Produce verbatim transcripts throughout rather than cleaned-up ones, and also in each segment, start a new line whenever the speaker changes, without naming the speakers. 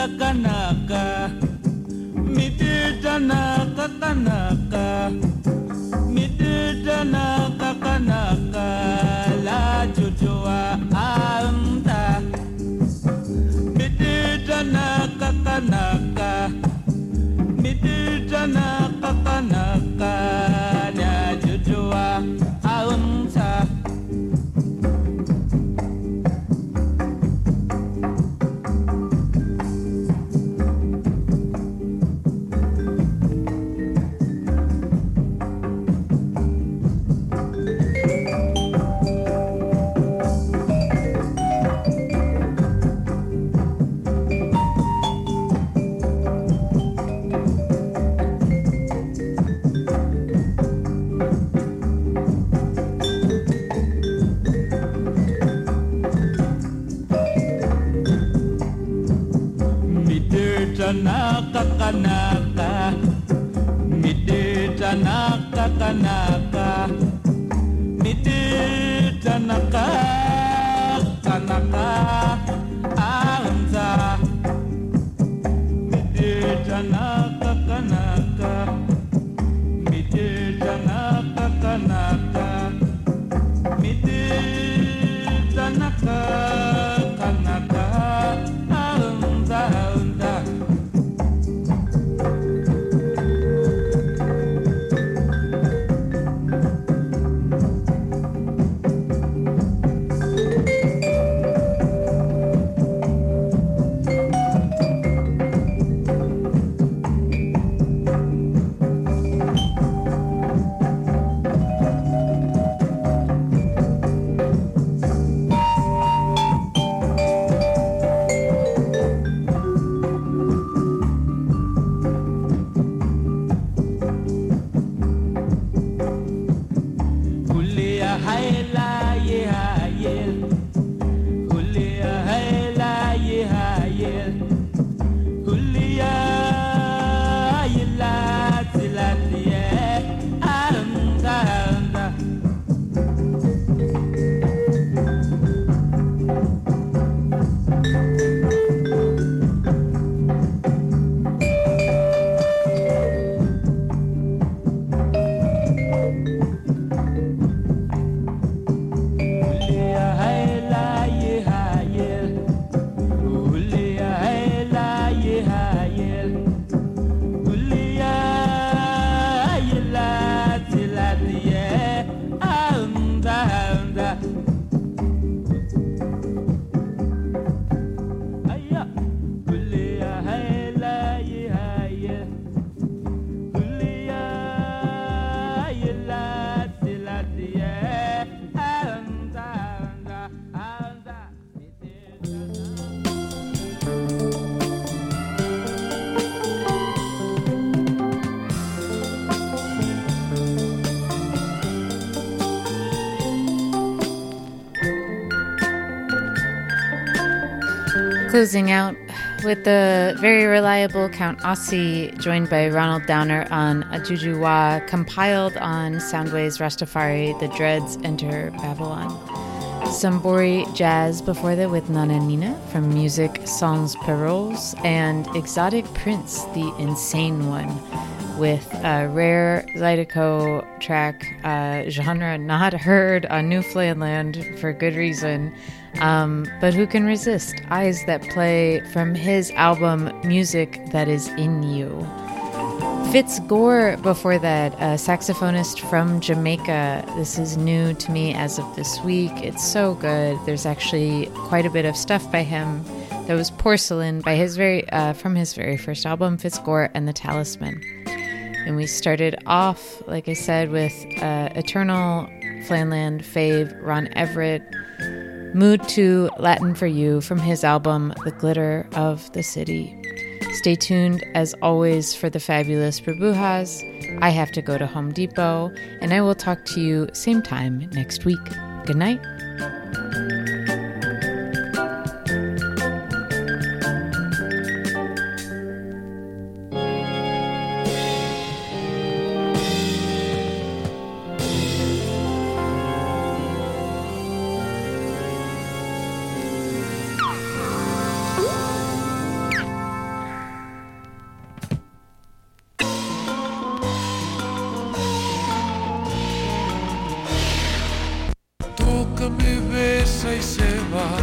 kanaka mididana kanaka mididana kanaka la jujua anta mididana kanaka mididana kanaka la jujua anta. Naka kanaka, midita naka kanaka, midita naka kanaka, anza, midita naka kanaka, midita naka kanaka, midita naka kanaka, anza, anza.
Closing out with the very reliable Count Ossie, joined by Ronald Downer on Ajujuwa, compiled on Soundways Rastafari, The Dreads Enter Babylon. Sambori Jazz before that with Nana Nina from Music Sans Paroles, and Exotic Prince, the Insane One, with a rare Zydeco track, uh, genre not heard on Newfoundland for good reason. Um, but who can resist? Eyes That Play from his album Music That Is In You. Fitz Gore before that, a saxophonist from Jamaica. This is new to me as of this week. It's so good. There's actually quite a bit of stuff by him. There was Porcelain by his very uh, from his very first album, Fitz Gore and the Talisman. And we started off, like I said, with uh, Eternal Flanland fave Ron Everett, Mood to Latin for You from his album The Glitter of the City. Stay tuned, as always, for the fabulous Burbujas. I have to go to Home Depot, and I will talk to you same time next week. Good night.
me besa y se va.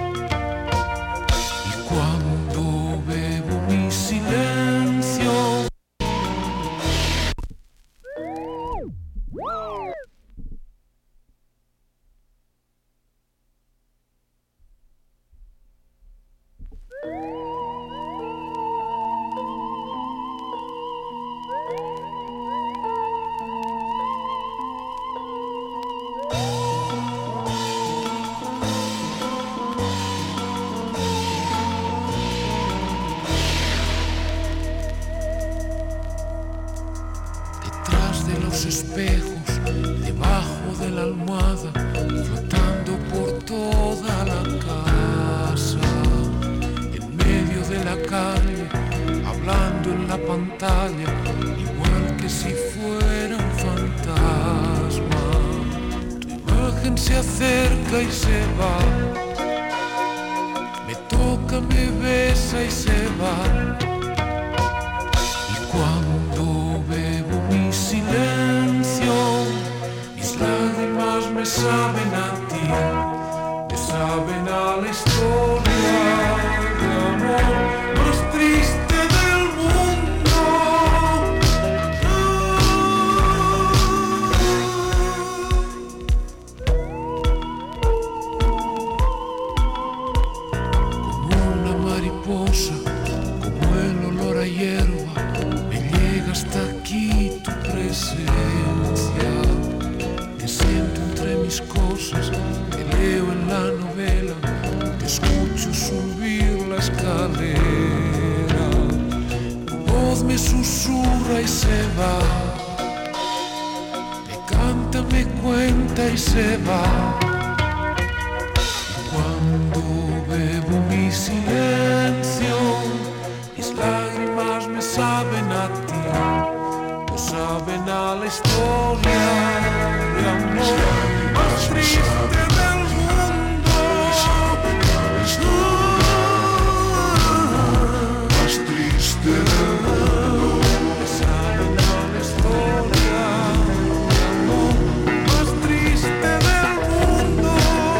Y cuando bebo mi silencio, espejos debajo de la almohada, flotando por toda la casa, en medio de la calle, hablando en la pantalla, igual que si fuera un fantasma. Tu imagen se acerca y se va, me toca, me besa y se va. Y cuando bebo mi silencio, mis lágrimas me saben a ti, me saben a la historia de amor más triste del mundo. Como una mariposa, como el olor a hierba, me llega hasta aquí tu presencia. Te siento entre mis cosas, te leo en la novela, te escucho subir la escalera. Tu voz me susurra y se va, me canta, me cuenta y se va. Y cuando bebo mi silencio, mis lágrimas me saben a ti, me saben a la historia de amor más triste del mundo. Más triste del mundo. Me saben a la historia de amor más triste del mundo.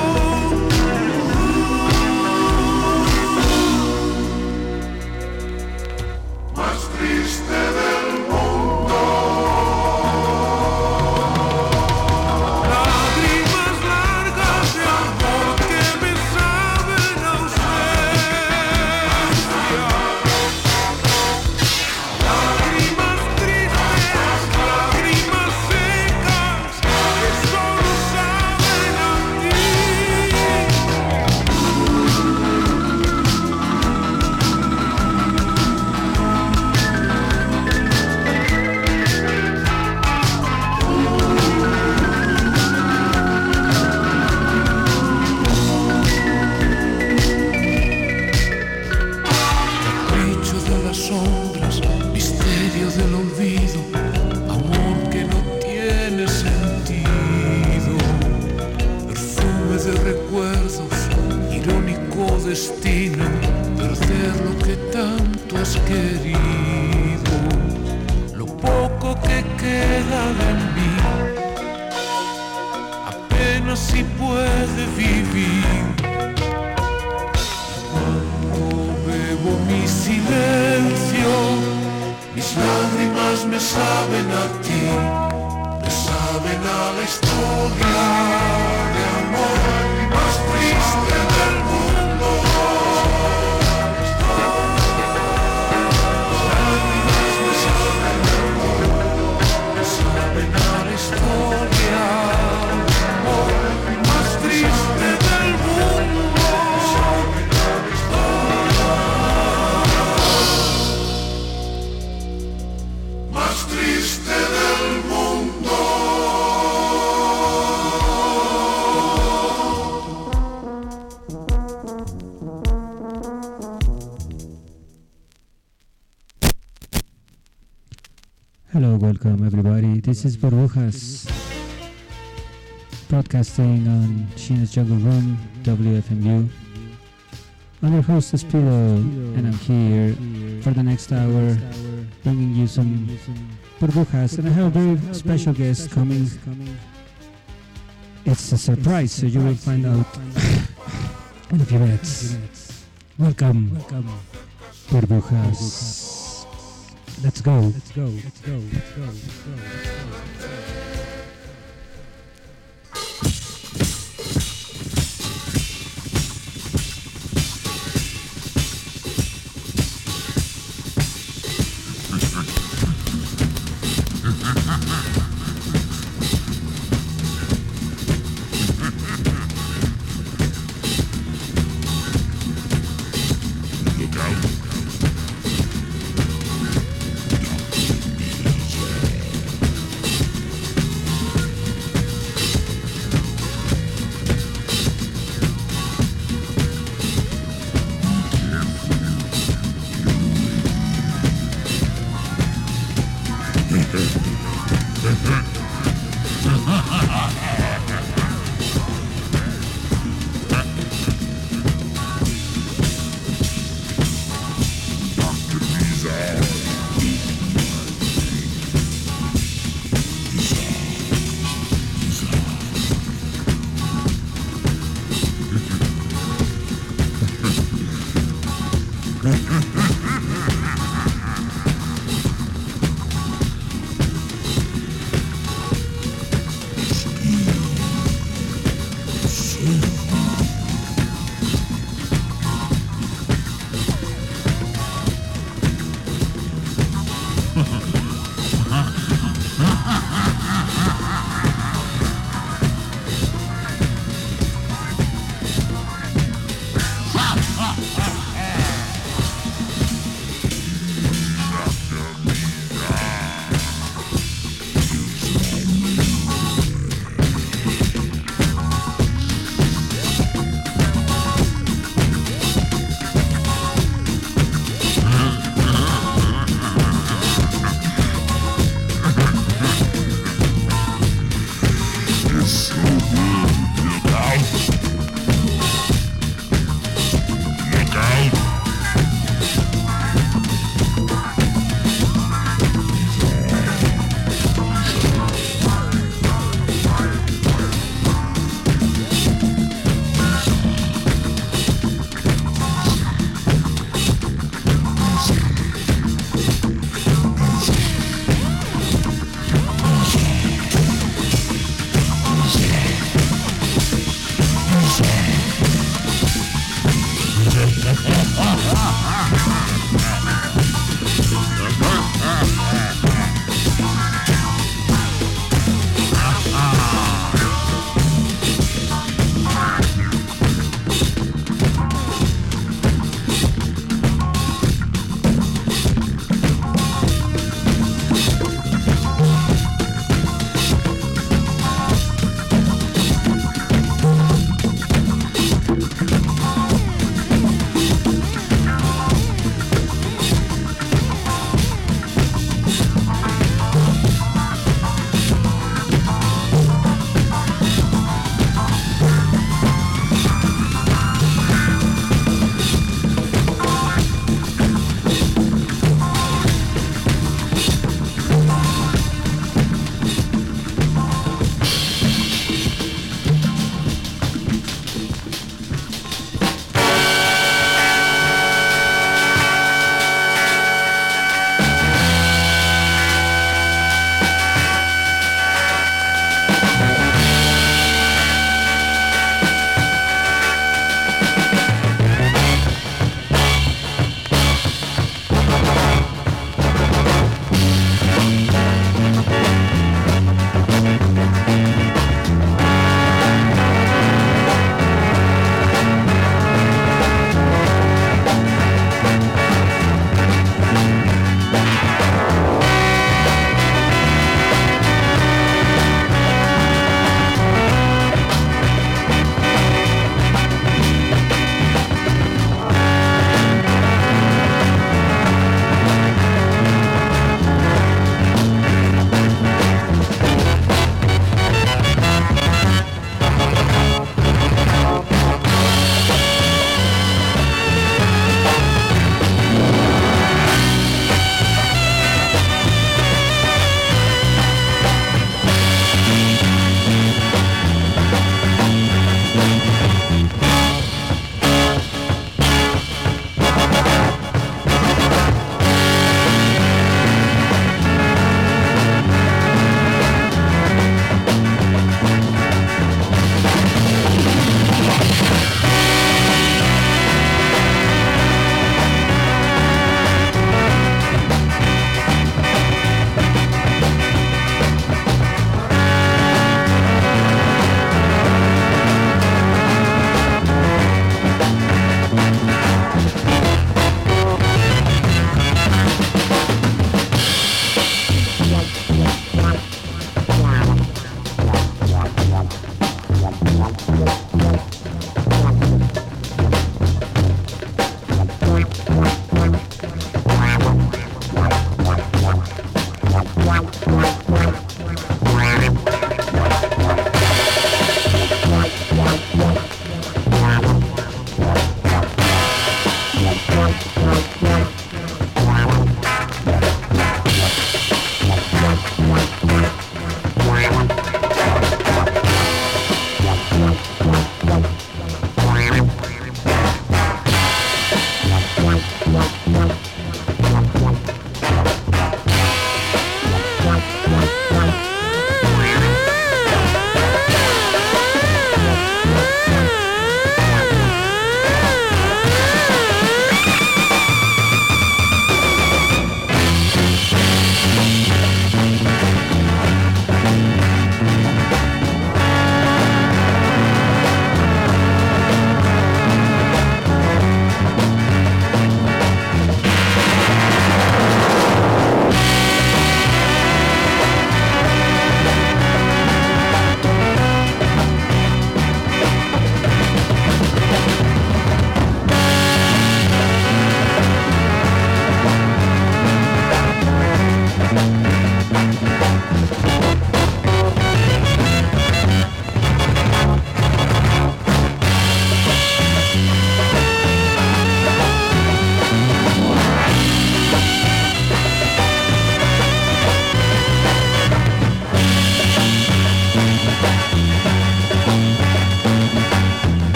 Más triste del mundo. Lágrimas largas de amor que me saben a ausencia. Lágrimas tristes, lágrimas secas que solo saben a ti. Capricho de las sombras, misterio del olvido, amor que no tiene sentido, perfume de recuerdos, irónico destino, perder lo que tanto has querido, lo poco que queda de mí, apenas si puede vivir. Cuando bebo mi silencio, mis lágrimas me saben a ti, me saben a la historia de amor más triste del mundo. Mis lágrimas me saben a amor, me saben a la historia de amor más triste del mundo. Más triste del mundo.
Hello, welcome everybody. This is Burbujas, broadcasting on Sheena's Jungle Room, W F M U. I'm your host, Espilo, and I'm here for the next hour, bringing you some Burbujas, and I have a very special guest coming it's a surprise, so you will find out in a few minutes. Welcome, welcome, Burbujas. Let's go. Let's go. Let's go. Let's go. Let's go. Let's go.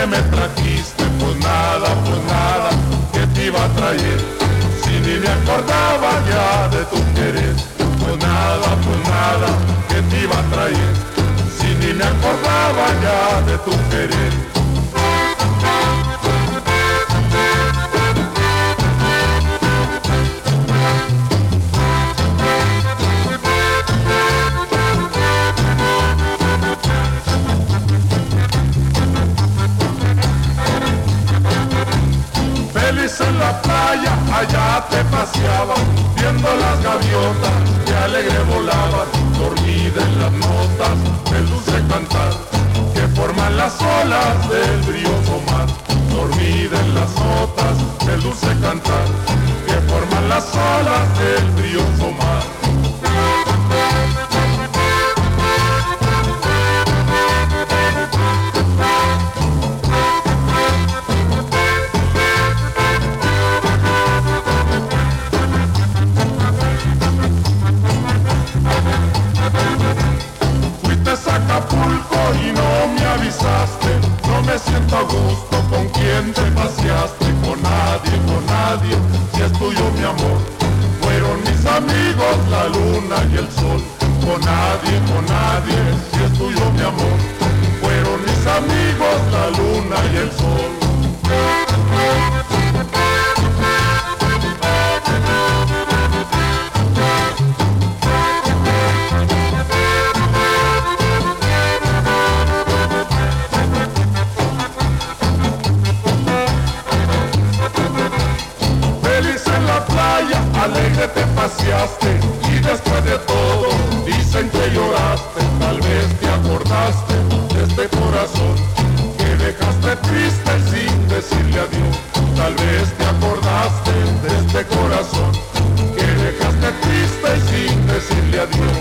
que me trajiste, pues nada, pues nada, que te iba a traer, si ni me acordaba ya de tu querer, pues nada, pues nada, que te iba a traer, si ni me acordaba ya de tu querer. Feliz en la playa, allá te paseaba, viendo las gaviotas que alegre volaban, dormida en las notas del dulce cantar, que forman las olas del brioso mar, dormida en las notas del dulce cantar, que forman las olas del brioso mar. Acapulco y no me avisaste, no me siento a gusto con quien te paseaste, con nadie, con nadie, si es tuyo mi amor, fueron mis amigos la luna y el sol, con nadie, con nadie, si es tuyo mi amor, fueron mis amigos la luna y el sol. Alegre te paseaste y después de todo dicen que lloraste, tal vez te acordaste de este corazón que dejaste triste sin decirle adiós, tal vez te acordaste de este corazón que dejaste triste sin decirle adiós.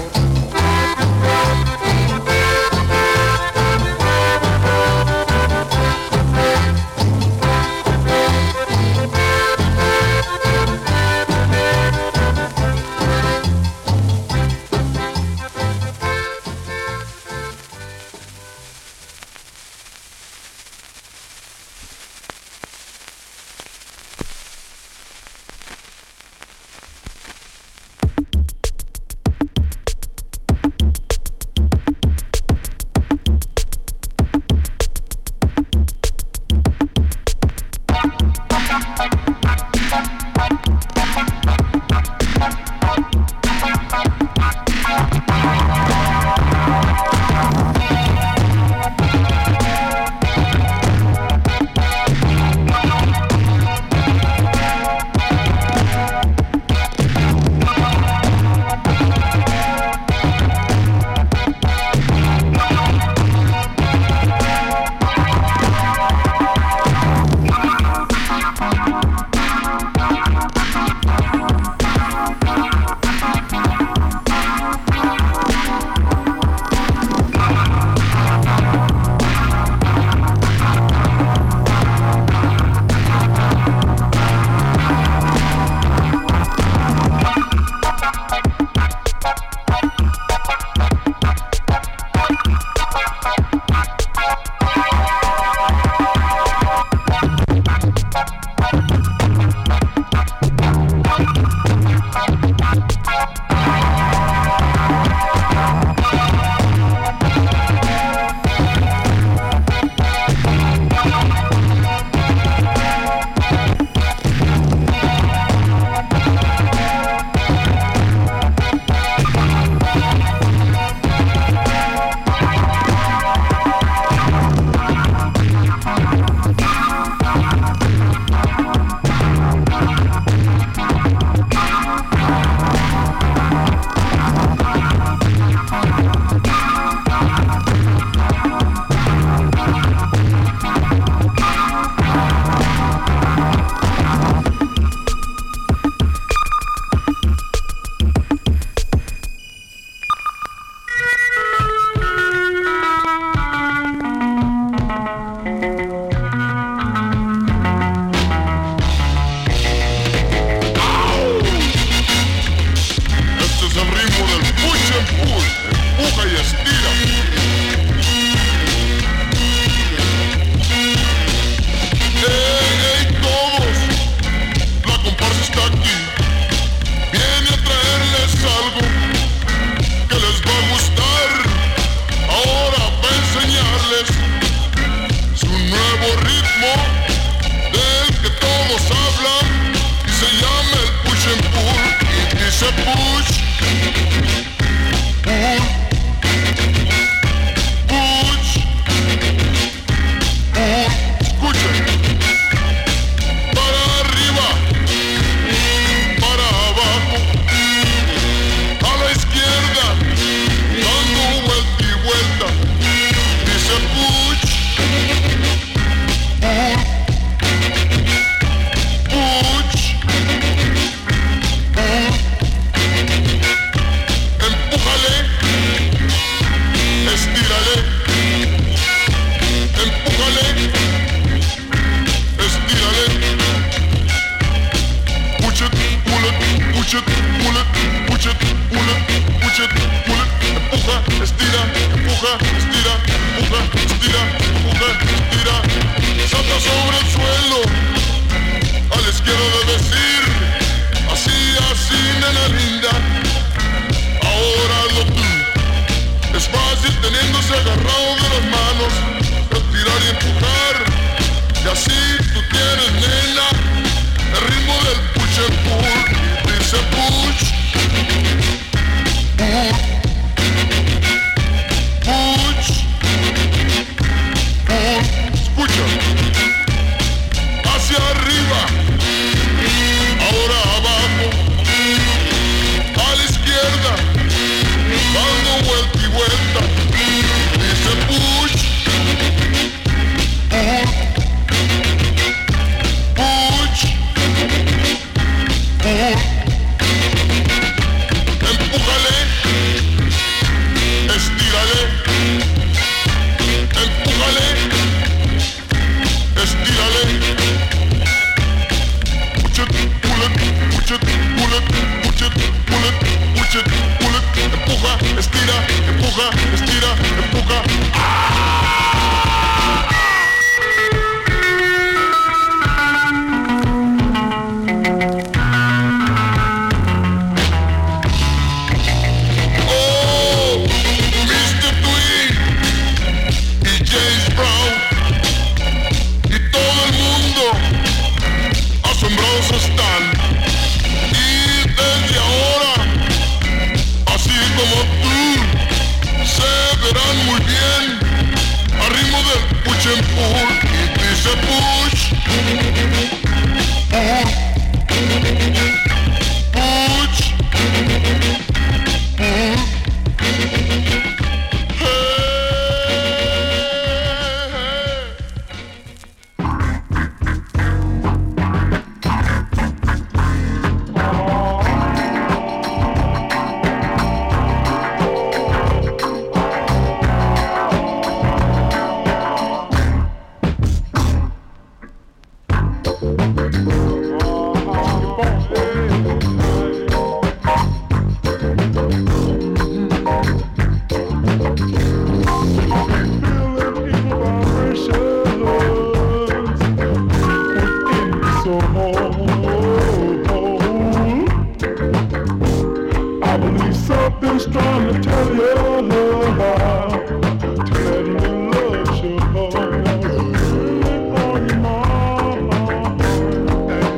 Tell you love you.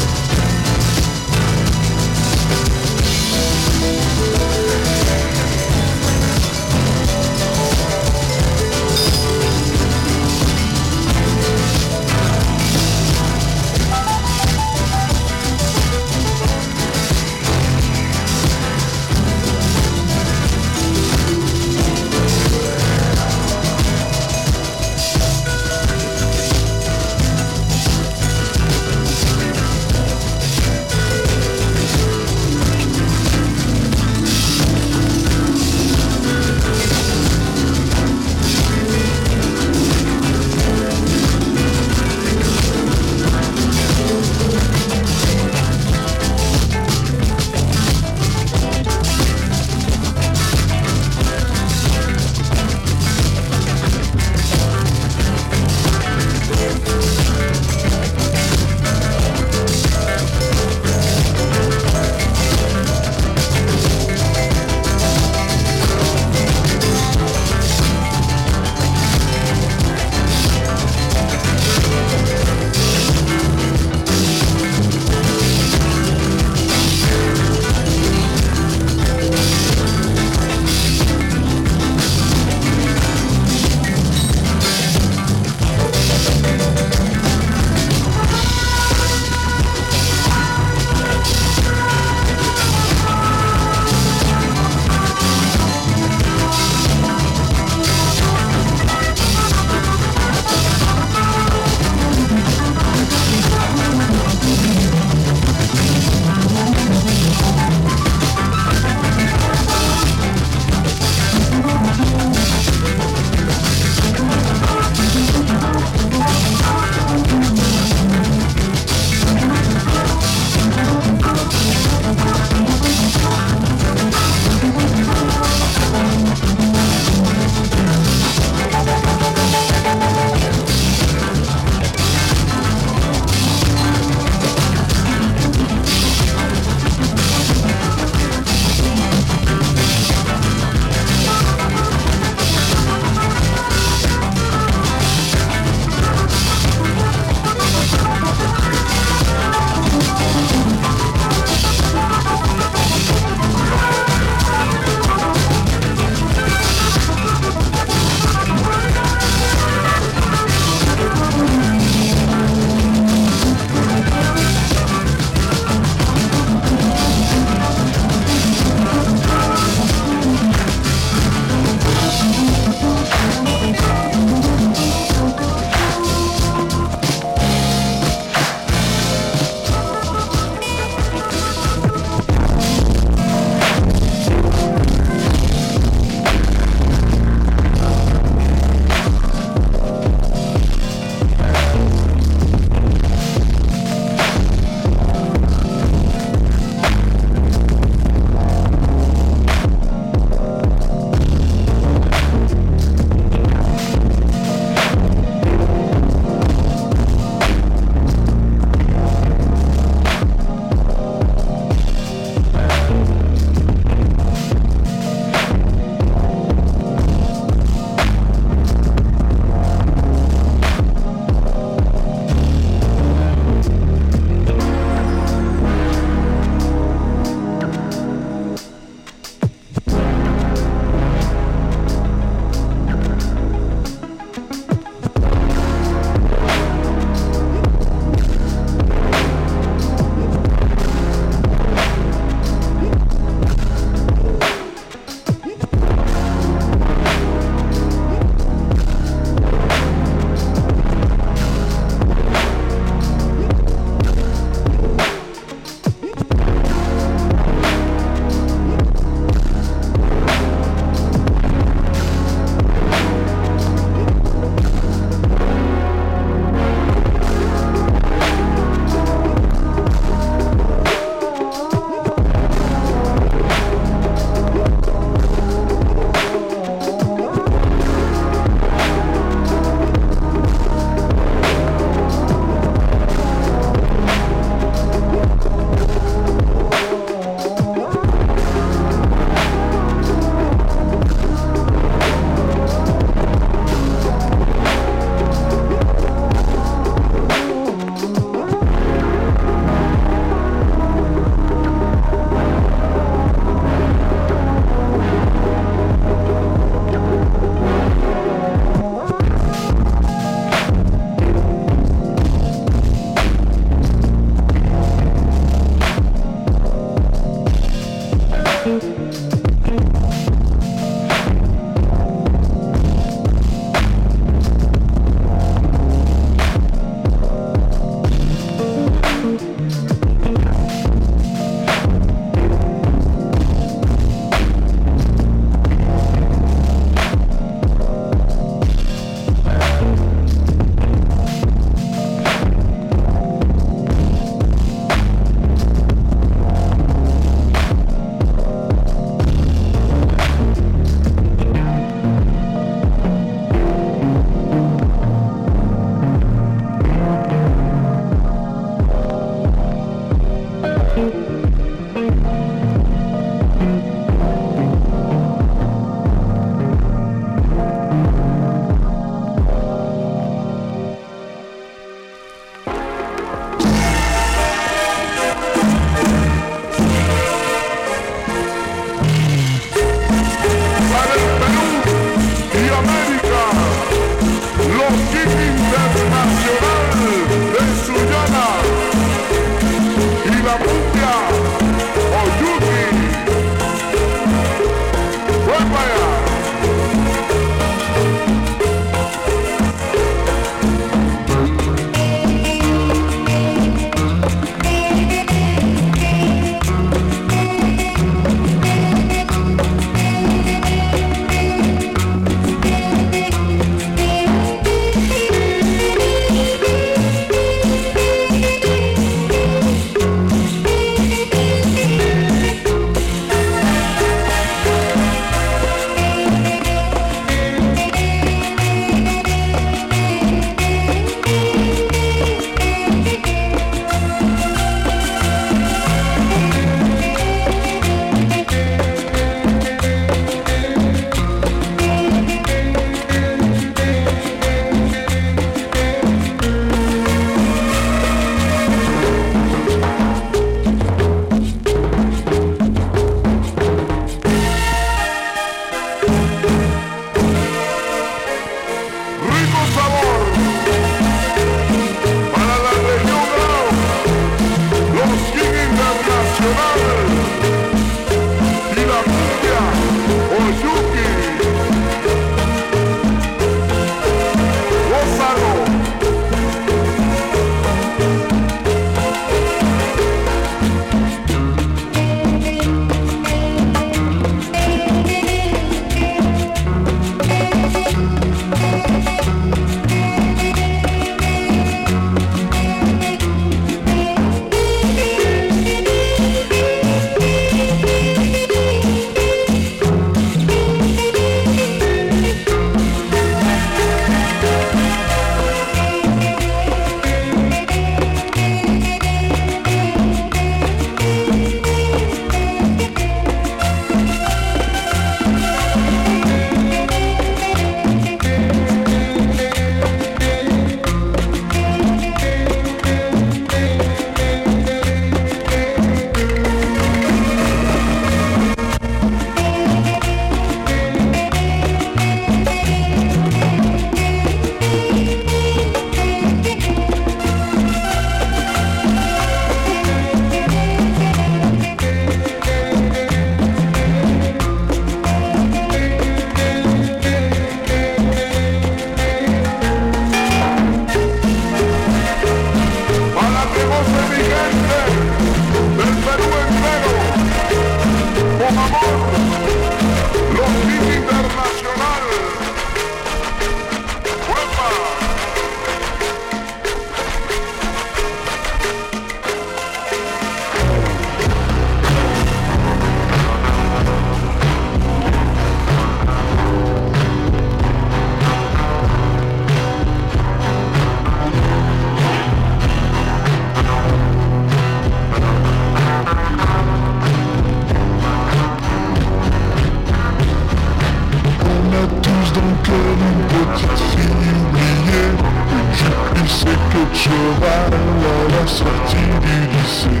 cheval à la sortie du lycée.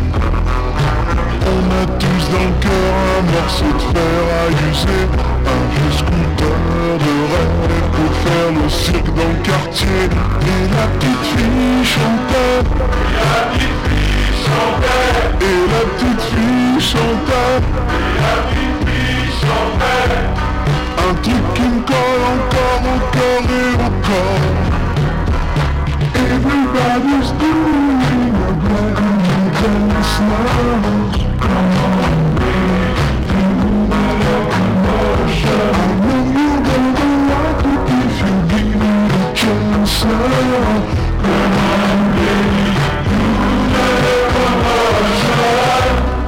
On a tous dans le cœur un morceau de fer à user, un vieux scooter de rêve pour faire le cirque dans le quartier. Et la petite fille chantait, et la petite fille chantait, et la petite fille chantait, Béatrice chantait, un truc qui me colle encore au cœur et au corps. Everybody's doing a brand new dance now. Come on, baby, feel the commotion. I know you're gonna like it if you give me a chance now. Come on, baby, feel the commotion.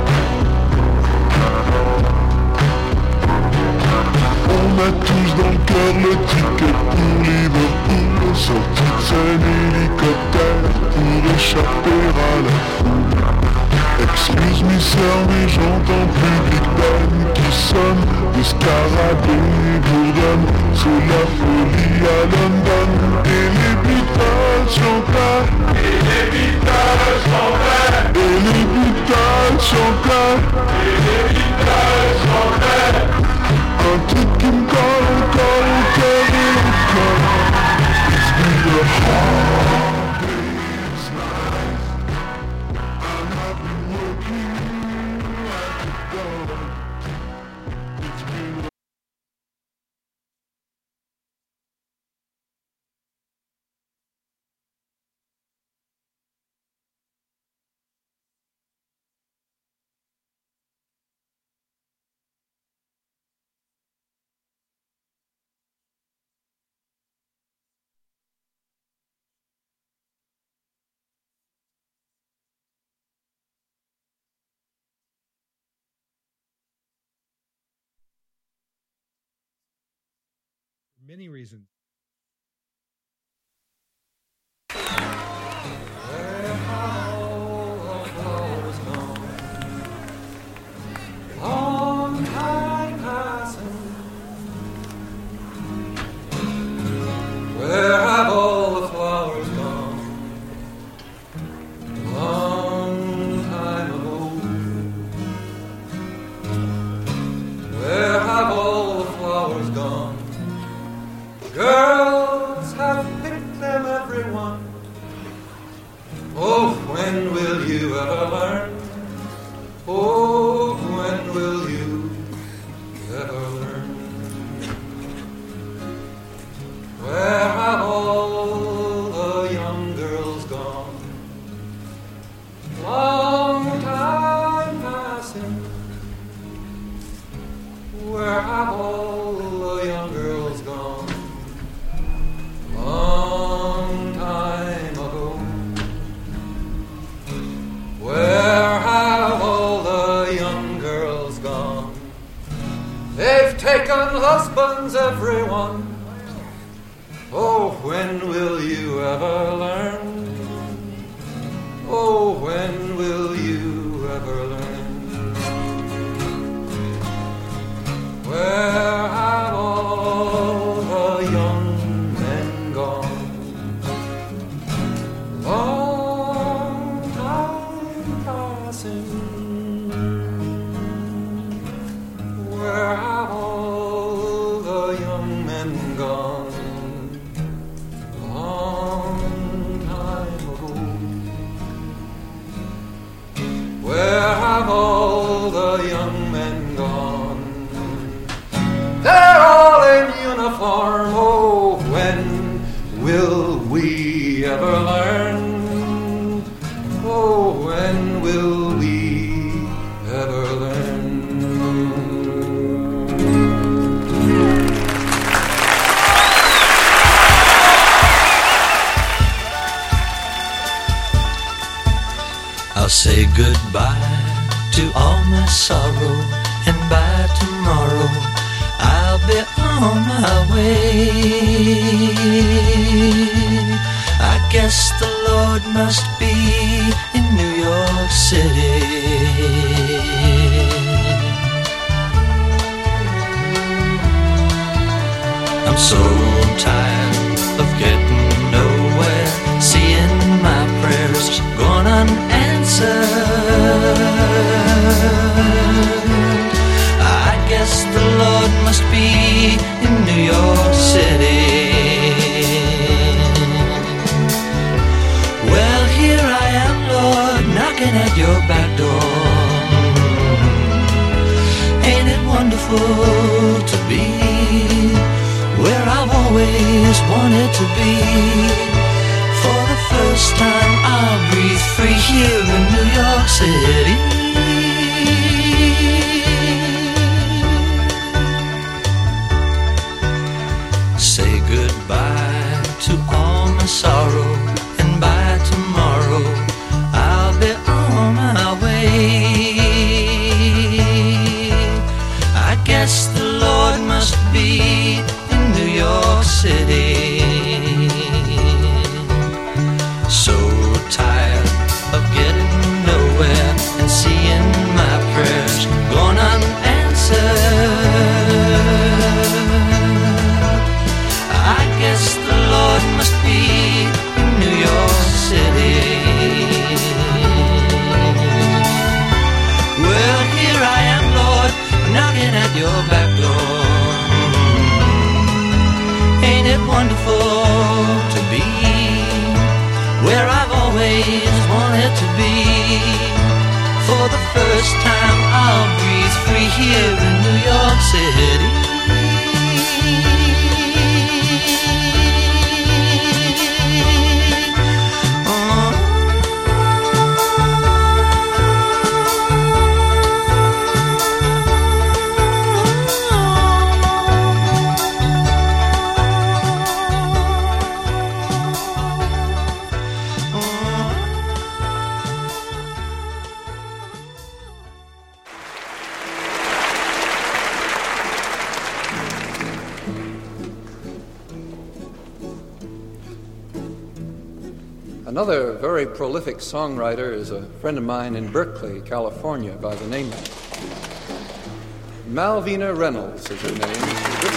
On a tous dans le cœur le ticket pour Liverpool. Sortie de scène hélicoptère pour échapper à la foule. Excuse me sœur, mais j'entends plus Big Ben qui sonne. Des scarabées bourdonnent, c'est la folie à London. Et les Beatles chantaient, et les Beatles chantaient, et les Beatles chantaient, et les Beatles chantaient. Un truc qui me colle encore au cœur et au corps. The hard day's night, and I've been working like a dog. It's been
many reasons.
Long time passing. Where have all the flowers gone? Long time ago. Where have all the flowers gone? Girls have picked them, everyone. Oh, when will you ever learn? Oh, when will you ever learn? Where have all the young girls gone? Long time passing. Where have all the young girls gone? Long time ago. Where have all the young girls gone? They've taken husbands, everyone. Oh, when will you ever learn? Oh, when will you ever learn? Where have all the young men gone? Long time passing. Where have all the young men gone? Long time ago. Where have all the young men gone? They're all in uniform. Oh, when will we ever learn? Oh, when will we ever learn?
I'll say goodbye to all my sorrow, and by tomorrow I'll be on my way. I guess the Lord must be in New York City. I'm so tired of getting nowhere, seeing my prayers gone unanswered. I guess the Lord must be in New York City. Well, here I am, Lord, knocking at your back door. wonderful to be where I've always wanted to be. For the first time I'll breathe free here in New York City. Say goodbye to all my sorrow, and by tomorrow I'll be on my way. I guess the Lord must be in New York City. So tired of getting nowhere and seeing my prayers gone unanswered. I guess the Lord must be in New York City. Well, here I am, Lord, knocking at your back door. Ain't it wonderful to be where I've always wanted to be? For the first time I'll breathe free here in New York City.
Another very prolific songwriter is a friend of mine in Berkeley, California, by the name of Malvina Reynolds is her name.